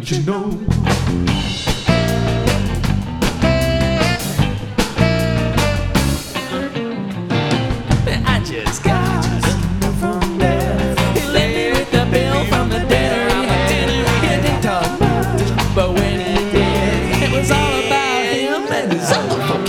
don't you know? I just got from there. He left me with the bill from the dinner. He didn't talk much, but when he did, it was all about him and his own.